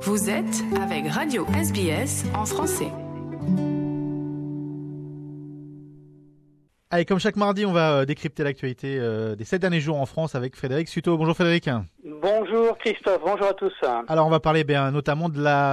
Vous êtes avec Radio SBS en français. Allez, comme chaque mardi, on va décrypter l'actualité des 7 derniers jours en France avec Frédéric Suto. Bonjour Frédéric. Bonjour Christophe, bonjour à tous. Alors on va parler notamment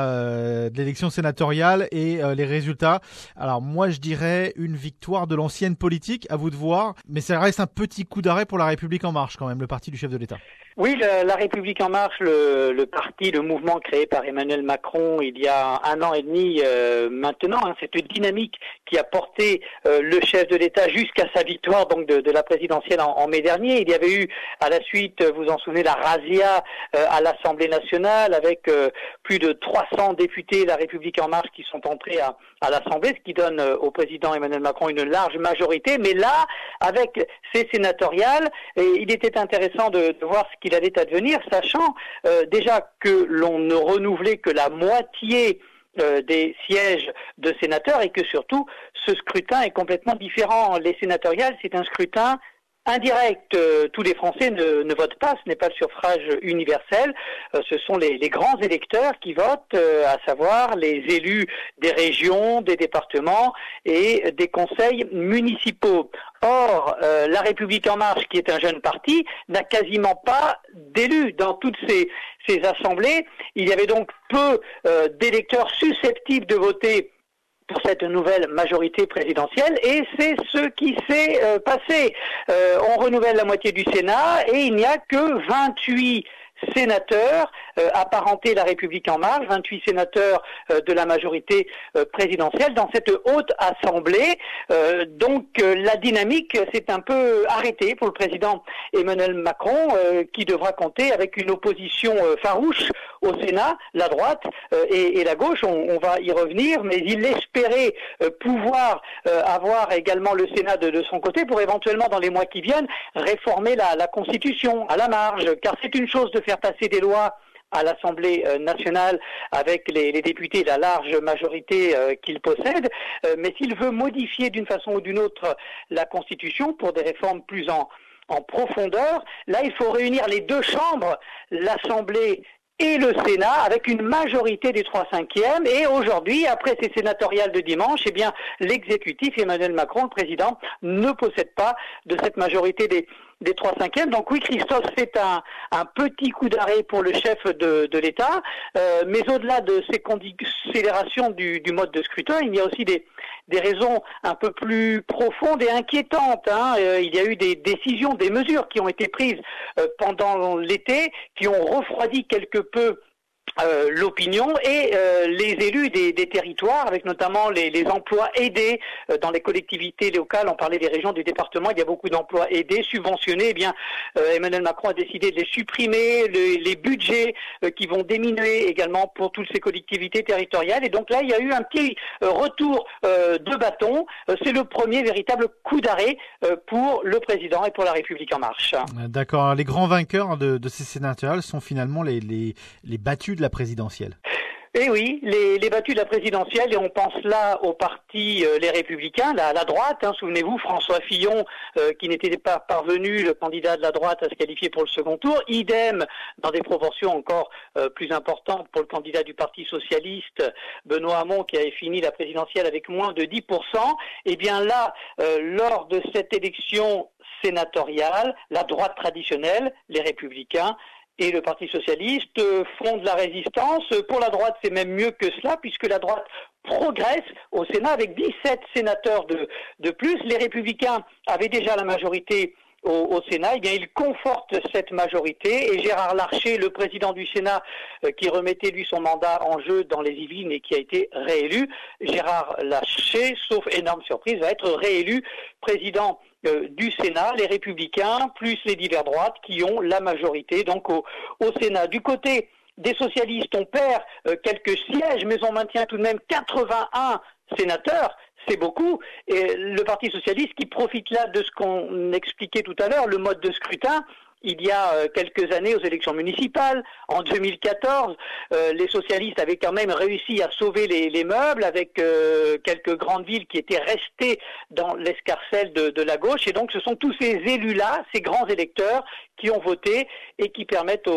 de l'élection sénatoriale et les résultats. Alors moi je dirais une victoire de l'ancienne politique, à vous de voir, mais ça reste un petit coup d'arrêt pour La République En Marche quand même, le parti du chef de l'État. Oui, la République En Marche, le parti, le mouvement créé par Emmanuel Macron il y a 1 an et demi maintenant, cette dynamique qui a porté le chef de l'État jusqu'à sa victoire donc de la présidentielle en mai dernier. Il y avait eu à la suite, vous en souvenez, la razzia à l'Assemblée nationale avec plus de 300 députés La République En Marche qui sont entrés à l'Assemblée, ce qui donne au président Emmanuel Macron une large majorité. Mais là, avec ces sénatoriales, il était intéressant de voir ce qu'il allait advenir, sachant déjà que l'on ne renouvelait que la moitié des sièges de sénateurs et que surtout ce scrutin est complètement différent. Les sénatoriales, c'est un scrutin indirect. Tous les Français ne votent pas, ce n'est pas le suffrage universel, ce sont les grands électeurs qui votent, à savoir les élus des régions, des départements et des conseils municipaux. Or, La République En Marche, qui est un jeune parti, n'a quasiment pas d'élus dans toutes ces assemblées. Il y avait donc peu d'électeurs susceptibles de voter pour cette nouvelle majorité présidentielle, et c'est ce qui s'est passé. On renouvelle la moitié du Sénat et il n'y a que 28 sénateurs apparentés La République En Marche, 28 sénateurs de la majorité présidentielle dans cette haute assemblée. Donc la dynamique s'est un peu arrêtée pour le président Emmanuel Macron qui devra compter avec une opposition farouche au Sénat, la droite et la gauche. On va y revenir, mais il espérait pouvoir avoir également le Sénat de son côté pour éventuellement dans les mois qui viennent réformer la Constitution à la marge, car c'est une chose de faire passer des lois à l'Assemblée nationale avec les députés, la large majorité qu'il possède, mais s'il veut modifier d'une façon ou d'une autre la Constitution pour des réformes plus en profondeur, là il faut réunir les deux chambres, l'Assemblée et le Sénat, avec une majorité des 3/5. Et aujourd'hui, après ces sénatoriales de dimanche, l'exécutif, Emmanuel Macron, le président, ne possède pas de cette majorité des 3/5. Donc oui, Christophe, c'est un petit coup d'arrêt pour le chef de l'État, mais au-delà de ces considérations du mode de scrutin, il y a aussi des raisons un peu plus profondes et inquiétantes. Il y a eu des décisions, des mesures qui ont été prises pendant l'été, qui ont refroidi quelque peu l'opinion et les élus des territoires, avec notamment les emplois aidés dans les collectivités locales. On parlait des régions, des départements, il y a beaucoup d'emplois aidés, subventionnés. Emmanuel Macron a décidé de les supprimer, les budgets qui vont diminuer également pour toutes ces collectivités territoriales. Et donc là, il y a eu un petit retour de bâton. C'est le premier véritable coup d'arrêt pour le président et pour La République En Marche. D'accord. Les grands vainqueurs de ces sénatoriales sont finalement les battus de la présidentielle. Eh oui, les battus de la présidentielle, et on pense là au parti Les Républicains, la droite. Souvenez-vous, François Fillon, qui n'était pas parvenu, le candidat de la droite, à se qualifier pour le second tour. Idem, dans des proportions encore plus importantes, pour le candidat du Parti socialiste, Benoît Hamon, qui avait fini la présidentielle avec moins de 10%. Eh bien là, lors de cette élection sénatoriale, la droite traditionnelle, les Républicains, et le Parti socialiste font de la résistance. Pour la droite, c'est même mieux que cela, puisque la droite progresse au Sénat avec 17 sénateurs de plus. Les Républicains avaient déjà la majorité au Sénat. Ils confortent cette majorité, et Gérard Larcher, le président du Sénat, qui remettait lui son mandat en jeu dans les Yvelines et qui a été réélu, Gérard Larcher, sauf énorme surprise, va être réélu président du Sénat, les Républicains, plus les divers droites qui ont la majorité donc au Sénat. Du côté des socialistes, on perd quelques sièges, mais on maintient tout de même 81 sénateurs, c'est beaucoup. Et le Parti socialiste qui profite là de ce qu'on expliquait tout à l'heure, le mode de scrutin. Il y a quelques années aux élections municipales, en 2014, les socialistes avaient quand même réussi à sauver les meubles avec quelques grandes villes qui étaient restées dans l'escarcelle de la gauche. Et donc ce sont tous ces élus-là, ces grands électeurs qui ont voté et qui permettent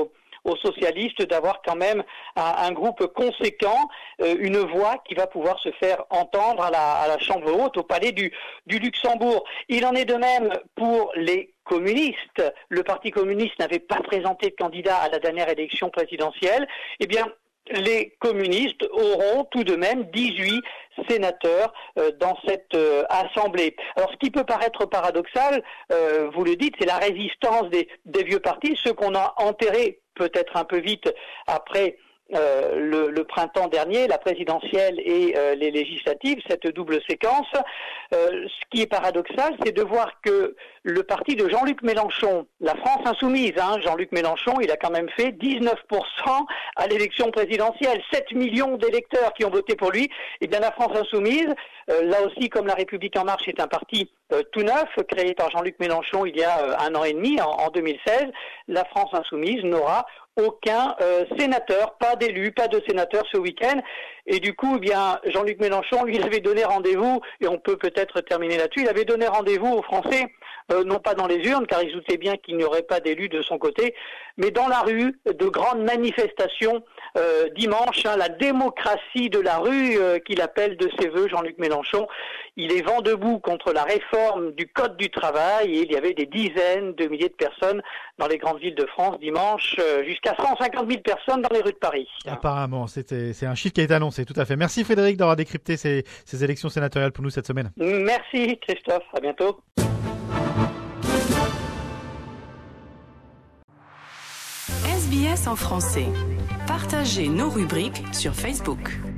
aux socialistes d'avoir quand même un groupe conséquent, une voix qui va pouvoir se faire entendre à la Chambre haute, au palais du Luxembourg. Il en est de même pour les communistes. Le Parti communiste n'avait pas présenté de candidat à la dernière élection présidentielle. Eh bien, les communistes auront tout de même 18 sénateurs dans cette assemblée. Alors, ce qui peut paraître paradoxal, vous le dites, c'est la résistance des vieux partis, ceux qu'on a enterrés peut-être un peu vite après le printemps dernier, la présidentielle et les législatives, cette double séquence. Ce qui est paradoxal, c'est de voir que le parti de Jean-Luc Mélenchon, la France insoumise, Jean-Luc Mélenchon, il a quand même fait 19% à l'élection présidentielle, 7 millions d'électeurs qui ont voté pour lui. Et bien la France insoumise, là aussi comme la République en marche est un parti tout neuf, créé par Jean-Luc Mélenchon il y a 1 an et demi, en 2016, la France insoumise n'aura aucun sénateur, pas d'élu, pas de sénateur ce week-end. Et du coup, eh bien, Jean-Luc Mélenchon, lui, il avait donné rendez-vous, et on peut peut-être terminer là-dessus, il avait donné rendez-vous aux Français, non pas dans les urnes, car il doutait bien qu'il n'y aurait pas d'élu de son côté, mais dans la rue, de grandes manifestations dimanche, la démocratie de la rue qu'il appelle de ses voeux, Jean-Luc Mélenchon. Il est vent debout contre la réforme du Code du travail, et il y avait des dizaines de milliers de personnes dans les grandes villes de France dimanche, jusqu'à 150 000 personnes dans les rues de Paris. Apparemment, c'est un chiffre qui a été annoncé, tout à fait. Merci Frédéric d'avoir décrypté ces élections sénatoriales pour nous cette semaine. Merci Christophe, à bientôt. SBS en français. Partagez nos rubriques sur Facebook.